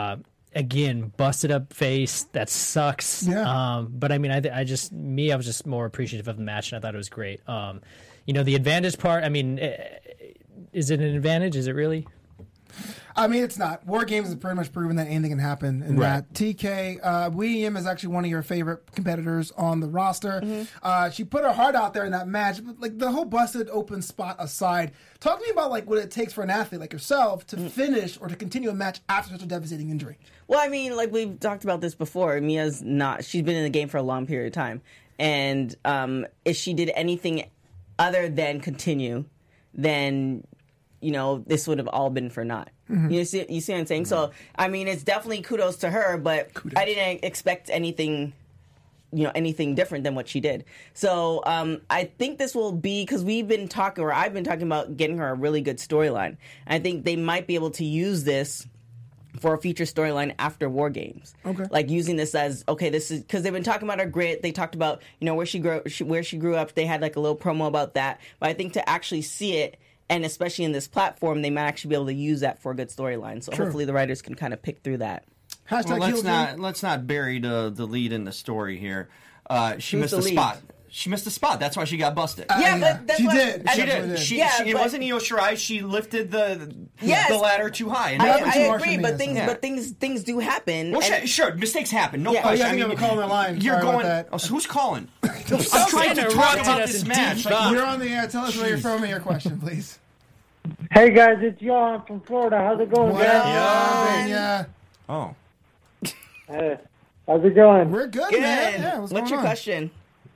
again, busted up face. That sucks. Yeah. But I mean, I was just more appreciative of the match, and I thought it was great. The advantage part, I mean, is it an advantage? Is it really? I mean, it's not. War Games has pretty much proven that anything can happen in that. TK, William is actually one of your favorite competitors on the roster. She put her heart out there in that match. But, like, the whole busted open spot aside, talk to me about, like, what it takes for an athlete like yourself to finish or to continue a match after such a devastating injury. Well, I mean, like we've talked about this before. Mia's she's been in the game for a long period of time. And if she did anything other than continue, then, this would have all been for naught. You see what I'm saying? So, I mean, it's definitely kudos to her, but I didn't expect anything different than what she did. So, I think this will be, because I've been talking about getting her a really good storyline. I think they might be able to use this for a future storyline after War Games. Okay. Like using this as, okay, this is, because they've been talking about her grit. They talked about, where she grew up. They had like a little promo about that. But I think to actually see it, and especially in this platform, they might actually be able to use that for a good storyline. So hopefully the writers can kind of pick through that. Well, let's not bury the lead in the story here. She missed the spot. She missed the spot. That's why she got busted. But that's she did. It wasn't Io Shirai. She lifted the ladder too high. And I agree, but things do happen. Well, sure, mistakes happen. No question. I mean, call on the line. You're going. Oh, so who's calling? I'm trying to talk about this match. You're on the air. Tell us where you're from and your question, please. Hey guys, it's Johan from Florida. How's it going, guys? Yeah. Oh. Hey, how's it going? We're good, Good. man. Yeah, What's your question?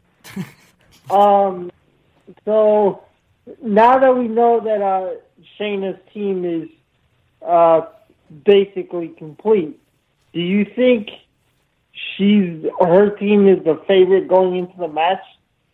So now that we know that Shayna's team is basically complete, do you think her team is the favorite going into the match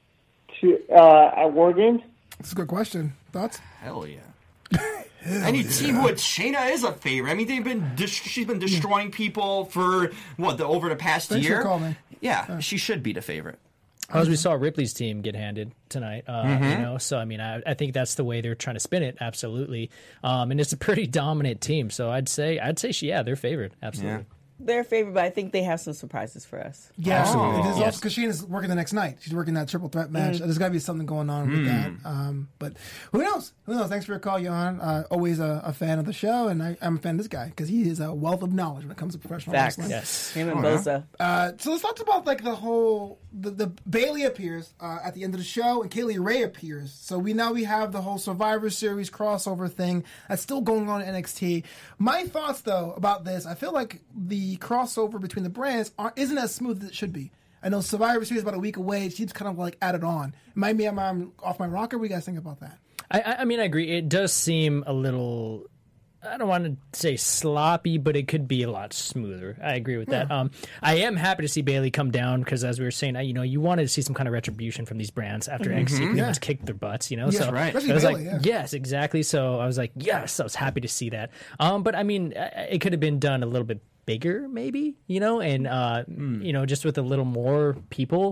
at War Games? That's a good question. Thoughts? Hell yeah. Any team with Shayna is a favorite. I mean, she's been destroying people for over the past Thanks year. For calling. Yeah, she should be the favorite. As we saw Ripley's team get handed tonight, so I mean, I think that's the way they're trying to spin it. Absolutely, and it's a pretty dominant team. So I'd say they're favored. Absolutely. Yeah. They're favored, but I think they have some surprises for us. Yeah, absolutely. It is also because Shayna's working the next night. She's working that triple threat match. There's got to be something going on with that. But who knows? Thanks for your call, Johan. Always a fan of the show, and I'm a fan of this guy because he is a wealth of knowledge when it comes to professional wrestling. Yes. Him and Bosa. So let's talk about like the whole the Bayley appears at the end of the show, and Kaylee Ray appears. So we have the whole Survivor Series crossover thing that's still going on in NXT. My thoughts though about this, I feel like the crossover between the brands isn't as smooth as it should be. I know Survivor Series is about a week away. It seems kind of like added on. Maybe I'm off my rocker. What do you guys think about that? I mean, I agree. It does seem a little, I don't want to say sloppy, but it could be a lot smoother. I agree with that. I am happy to see Bayley come down because, as we were saying, you wanted to see some kind of retribution from these brands after NXT pretty much kicked their butts, Yeah, so right. I was Bayley, like, yes, exactly. So I was like, yes, I was happy to see that. But I mean, it could have been done a little bit bigger, maybe, and just with a little more people,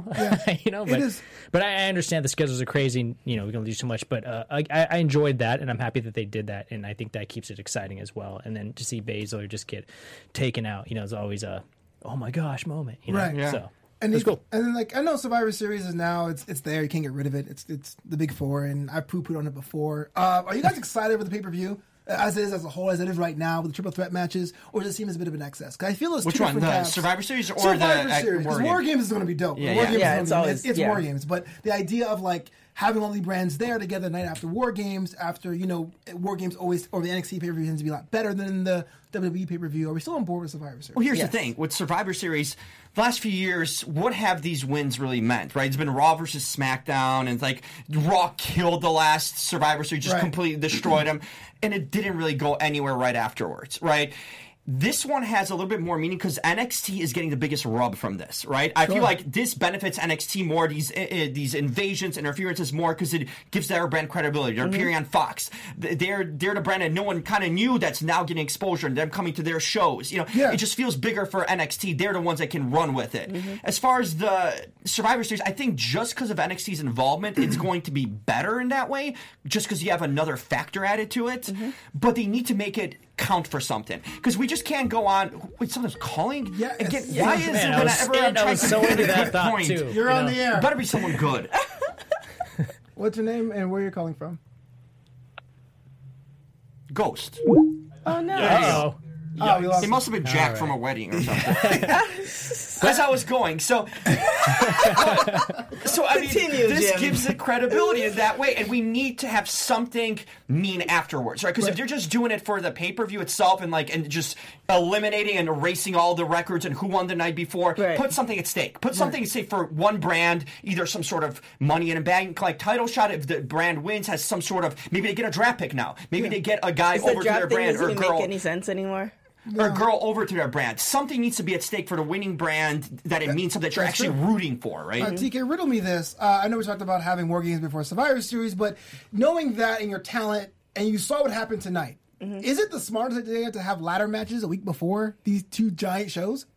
but I understand the schedules are crazy and, we're going to lose too much, but I enjoyed that, and I'm happy that they did that, and I think that keeps it exciting as well. And then to see Baszler just get taken out, is always a, oh my gosh moment, Right. Yeah. So. And it's cool. And then, I know Survivor Series is now it's there. You can't get rid of it. It's the big four, and I poo-pooed on it before. Are you guys excited for the pay-per-view? As it is, as a whole, as it is right now with the triple threat matches, or does it seem as a bit of an excess? Because I feel which one, the Survivor Series or Survivor the Series? Because War Games is going to be dope. Yeah, War Games it's War Games, but the idea of having all the brands there together the night after War Games, after War Games always or the NXT pay per view tends to be a lot better than the WWE pay per view. Are we still on board with Survivor Series? Well, here's the thing with Survivor Series. The last few years, what have these wins really meant, right? It's been Raw versus SmackDown, and it's like Raw killed the last Survivor Series, just completely destroyed them, and it didn't really go anywhere right afterwards, right? This one has a little bit more meaning because NXT is getting the biggest rub from this, right? I feel like this benefits NXT more, these invasions, interferences more, because it gives their brand credibility. They're appearing on Fox. They're the brand that no one kind of knew that's now getting exposure, and them coming to their shows. It just feels bigger for NXT. They're the ones that can run with it. As far as the Survivor Series, I think just because of NXT's involvement, it's going to be better in that way, just because you have another factor added to it. But they need to make it count for something. Because we just can't go on. Wait, someone's calling? Yeah, Again, yeah. why is Man, it whenever I'm I trying was to so make into a that good thought, point, too. You're on the air. it better be someone good. What's your name and where you're calling from? Ghost. Oh no. Uh-oh. Oh, we lost It must have been Jack right. from a wedding or something. As I was going, so I mean, Continue, this Jim. gives it credibility in that way, and we need to have something mean afterwards, right? Because if you're just doing it for the pay-per-view itself and just eliminating and erasing all the records and who won the night before, Right. put something at stake. Put something at stake for one brand, either some sort of money in a bank like title shot. If the brand wins, has some sort of, maybe they get a draft pick now. Maybe they get a guy Does the over to draft their thing brand or a doesn't girl. make any sense anymore? Or a girl over to their brand. Something needs to be at stake for the winning brand that it means something that you're That's actually true. rooting for, right? TK, riddle me this. I know we talked about having War Games before Survivor Series, but knowing that in your talent, and you saw what happened tonight, is it the smartest idea to have ladder matches a week before these two giant shows?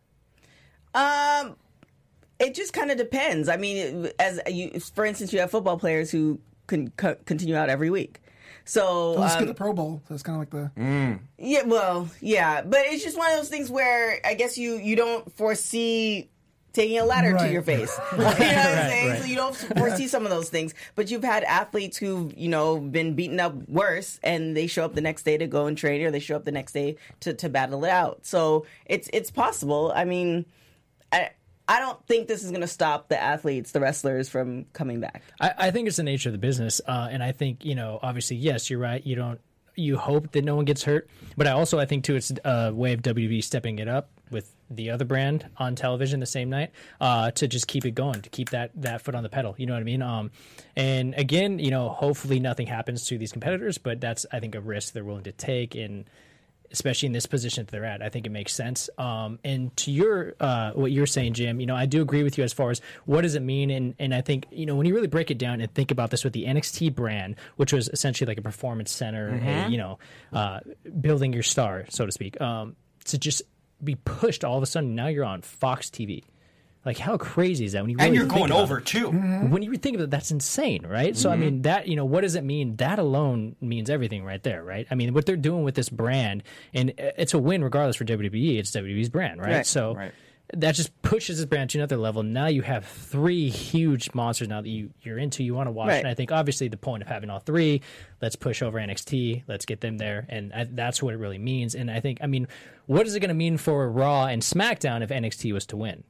It just kind of depends. I mean, for instance, you have football players who can continue out every week. So Let's get the Pro Bowl. So it's kind of like the yeah, well, yeah, but it's just one of those things where I guess you don't foresee taking a ladder to Right. your face. You know what I'm saying? right. So you don't foresee some of those things. But you've had athletes who've, been beaten up worse and they show up the next day to go and train, or they show up the next day to battle it out. So it's possible. I mean, I don't think this is going to stop the athletes, the wrestlers, from coming back. I think it's the nature of the business, and I think obviously, yes, you're right. You hope that no one gets hurt, but I think too it's a way of WWE stepping it up with the other brand on television the same night to just keep it going, to keep that foot on the pedal. You know what I mean? And again, hopefully nothing happens to these competitors, but that's I think a risk they're willing to take in. Especially in this position that they're at, I think it makes sense. And to your what you're saying, Jim, I do agree with you as far as what does it mean, and I think when you really break it down and think about this with the NXT brand, which was essentially like a performance center, building your star, so to speak, to just be pushed all of a sudden. Now you're on Fox TV. Like, how crazy is that when you really And you're think going about over it? too. When you think of it, that's insane, right? So I mean, that what does it mean? That alone means everything, right there, right? I mean, what they're doing with this brand, and it's a win regardless for WWE. It's WWE's brand, right? So that just pushes this brand to another level. Now you have three huge monsters now that you're into. You want to watch, Right. and I think obviously the point of having all three. Let's push over NXT. Let's get them there, and that's what it really means. And I think, what is it going to mean for Raw and SmackDown if NXT was to win?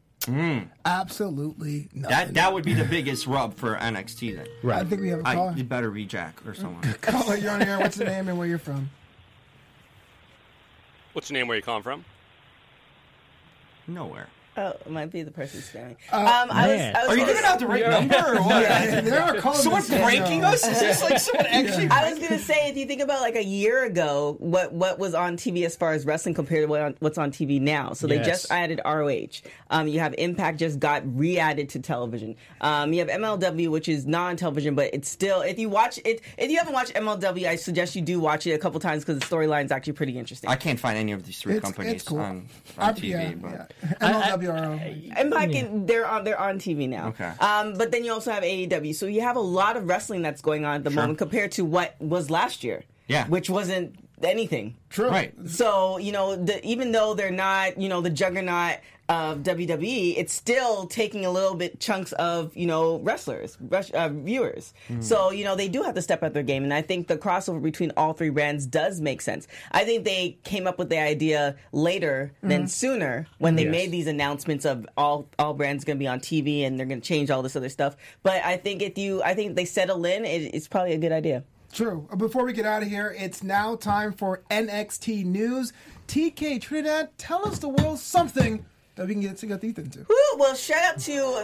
absolutely nothing. That would be the biggest rub for NXT then. I think we have a caller. You better be Jack or someone. Caller, you're on the air. What's the name and where you're from? What's your name? Where you come from? Nowhere. Oh, it might be the person spamming. man. Are you giving out the right number or what? There are callers Someone that say pranking no. us? Is this like someone actually? I was going to say, if you think about like a year ago, what was on TV as far as wrestling compared to what's on TV now. So they Yes. just added ROH. You have Impact just got re-added to television. You have MLW, which is non-television, but it's still, if you haven't watched MLW, I suggest you do watch it a couple times because the storyline is actually pretty interesting. I can't find any of these three companies It's cool. on TV. Yeah, but yeah. MLWRO. Impact, they're on TV now. Okay. But then you also have AEW. So you have a lot of wrestling that's going on at the moment compared to what was last year. Yeah. Which wasn't anything. True. Right. So, even though they're not, the juggernaut of WWE, it's still taking a little bit chunks of, wrestlers, viewers. So, they do have to step up their game. And I think the crossover between all three brands does make sense. I think they came up with the idea later than sooner when they made these announcements of all brands going to be on TV and they're going to change all this other stuff. But I think I think they settle in, it's probably a good idea. True. Before we get out of here, it's now time for NXT news. TK Trinidad, tell us the world something that we can get deep into. Woo, well, shout out to... You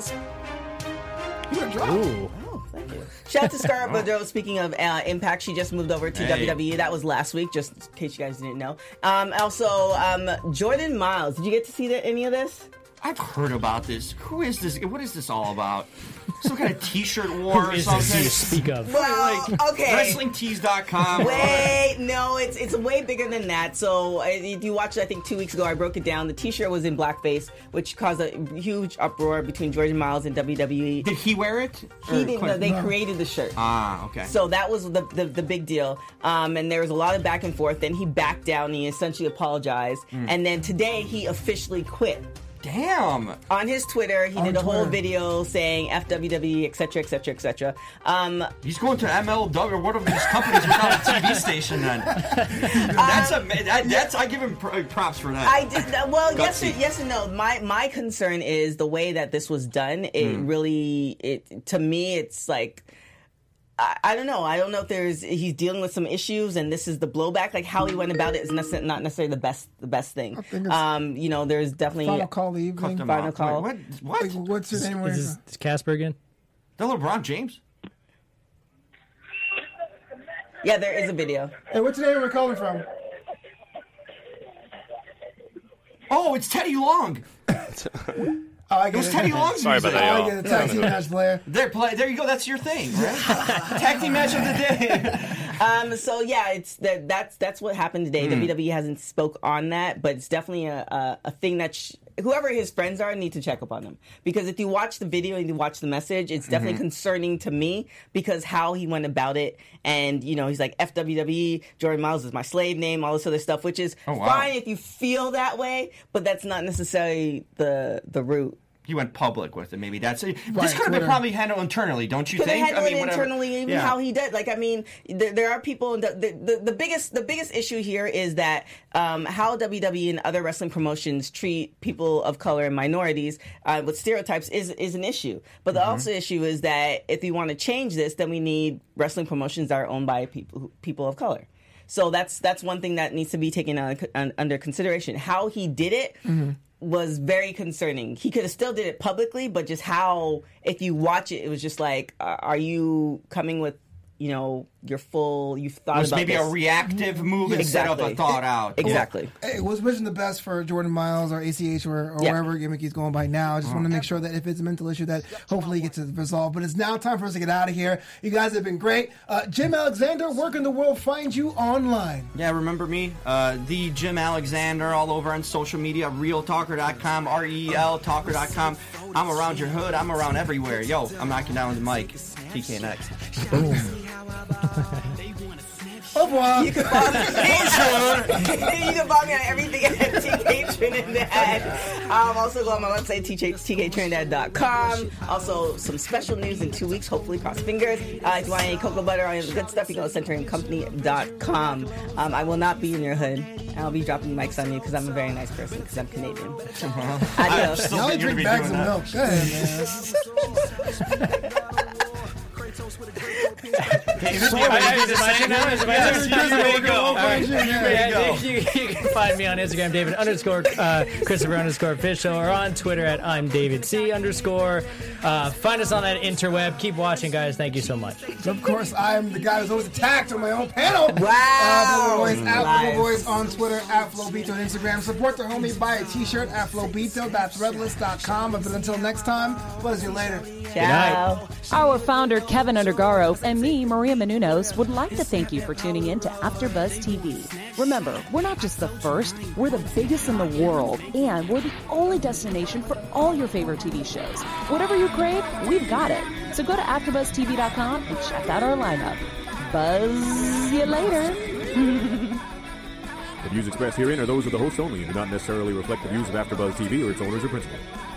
got dropped. Ooh. Oh, thank you. Shout out to Scarlett Bordeaux. Speaking of Impact, she just moved over to WWE. That was last week, just in case you guys didn't know. Also, Jordan Miles. Did you get to see any of this? I've heard about this. Who is this? What is this all about? Some kind of T-shirt war or something? You speak of? Well, okay. WrestlingTees.com. Wait, no, it's way bigger than that. So if you watched, I think 2 weeks ago, I broke it down. The T-shirt was in blackface, which caused a huge uproar between Jordan Miles and WWE. Did he wear it? He didn't. No, they created the shirt. Ah, okay. So that was the big deal. And there was a lot of back and forth. Then he backed down. And he essentially apologized. And then today he officially quit. Damn. On his Twitter, he did a whole video saying FWW, etc., etc., etc. He's going to MLW or one of these companies without a TV station. Then that's I give him props for that. I did. Well, yes and no. My concern is the way that this was done. It really, to me, it's like. I don't know. I don't know if he's dealing with some issues, and this is the blowback. Like how he went about it is not necessarily the best thing. There's definitely Final call of the evening. Final call. Wait, what? What's his name? Is Casper again? The LeBron James? Yeah, there is a video. Hey, what's the name we're calling from? Oh, it's Teddy Long. I get it was Teddy Long's Sorry music. about that, y'all. I get a tag team match player. There you go. That's your thing, right? Tag team match of the day. So yeah, it's that's what happened today. WWE hasn't spoke on that, but it's definitely a thing that whoever his friends are need to check up on him, because if you watch the video and you watch the message, it's definitely concerning to me because how he went about it, and he's like FWWE, Jordan Miles is my slave name, all this other stuff, which is fine if you feel that way, but that's not necessarily the route. He went public with it. Maybe that's it. This could have been probably handled internally, don't you think? They handled it internally, even how he did. Like, I mean, there are people. The biggest issue here is that how WWE and other wrestling promotions treat people of color and minorities with stereotypes is an issue. But the also issue is that if we want to change this, then we need wrestling promotions that are owned by people of color. So that's one thing that needs to be taken under consideration. How he did it was very concerning. He could have still did it publicly, but just how, if you watch it, it was just like, are you coming with, you've thought about this. Maybe a reactive move instead of a thought out. Exactly. Hey, was wishing the best for Jordan Miles or ACH or wherever gimmick he's going by now. I just want to make sure that if it's a mental issue that hopefully he gets it resolved. But it's now time for us to get out of here. You guys have been great. Jim Alexander, where can the world find you online? Yeah, remember me? The Jim Alexander all over on social media, realtalker.com, RELtalker.com. I'm around your hood. I'm around everywhere. Yo, I'm knocking down the mic. TK next. Boom. Au revoir. You can follow me on everything at TK Trinidad. Also go on my website, TKTrinidad.com. Also, some special news in 2 weeks, hopefully, cross fingers. If you want any cocoa butter or any good stuff, you go to centeringcompany.com. I will not be in your hood. I'll be dropping mics on you because I'm a very nice person because I'm Canadian. Adios. I only drink bags of milk. Go ahead, man. You can find me on Instagram, David_Christopher_official, or on Twitter at I'm David C_. Find us on that interweb. Keep watching, guys. Thank you so much. Of course, I'm the guy who's always attacked on my own panel. Wow. Voice on Twitter, @FloBito on Instagram. Support the homie. Buy a t-shirt at FloBito. That's Redlist.com. But until next time, we'll see you later. Ciao. Our founder, Kevin Undergaro, and me, Maria Menounos, would like to thank you for tuning in to AfterBuzz TV. Remember, we're not just the first, we're the biggest in the world, and we're the only destination for all your favorite TV shows. Whatever you crave, we've got it. So go to AfterBuzzTV.com and check out our lineup. Buzz you later. The views expressed herein are those of the host only and do not necessarily reflect the views of AfterBuzz TV or its owners or principals.